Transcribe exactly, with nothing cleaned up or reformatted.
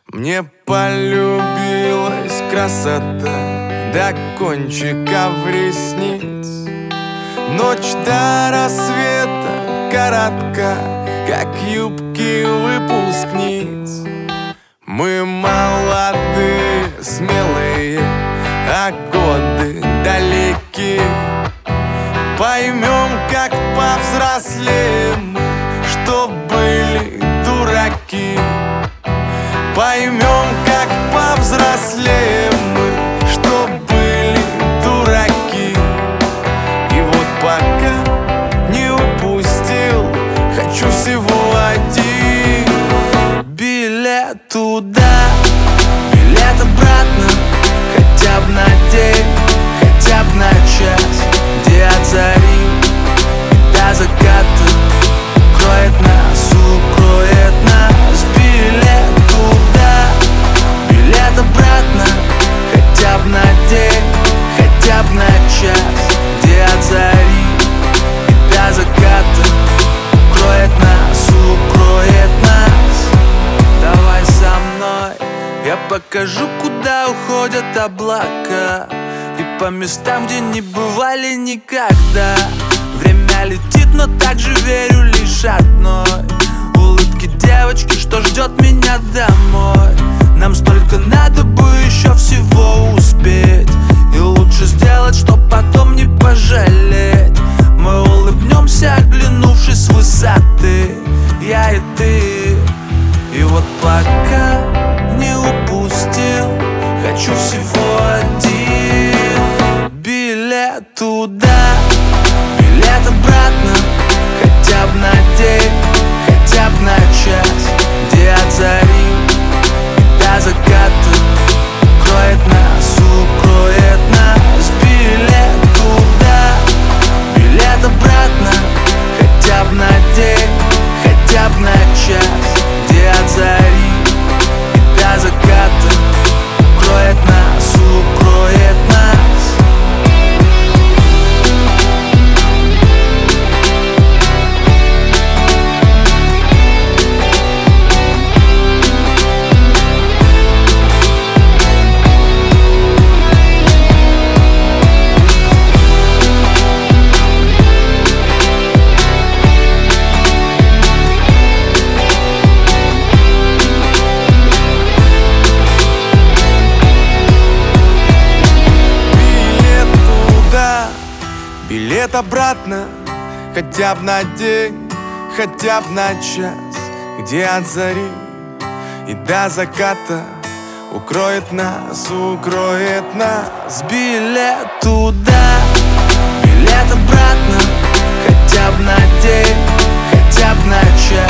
Мне полюбилась красота до кончиков ресниц. Ночь до рассвета коротка, как юбки выпускниц. Мы молодые, смелые, а годы далеки. Поймем, как повзрослеем, что были дураки. Поймем, как повзрослеем мы, что были дураки. И вот пока не упустил, хочу всего один билет туда, билет обратно, хотя бы на день, хотя бы на час, где от зари до заката укроет нас, укроет нас. Билет туда, билет обратно, хотя бы на день, хотя бы на час, где от зари до заката укроет нас, укроет нас. Давай со мной, я покажу, куда уходят облака, и по местам, где не бывали никогда. Время летит, но также верю лишь одной улыбке девочки, что ждет меня домой. Нам столько надо бы еще всего успеть, и лучше сделать, чтоб потом не пожалеть. Мы улыбнемся, оглянувшись с высоты, я и ты. И вот пока не упустил, хочу всего один билет туда, билет обратно, хотя бы на день, хотя бы на час, где от зари до заката укроет нас, укроет нас. Билет туда, билет обратно, хотя бы на день, хотя бы на час, где от зари до заката укроет нас, укроет нас. Билет обратно, хотя бы на день, хотя бы на час, где от зари и до заката укроет нас, укроет нас. Билет туда, билет обратно, хотя бы на день, хотя бы на час,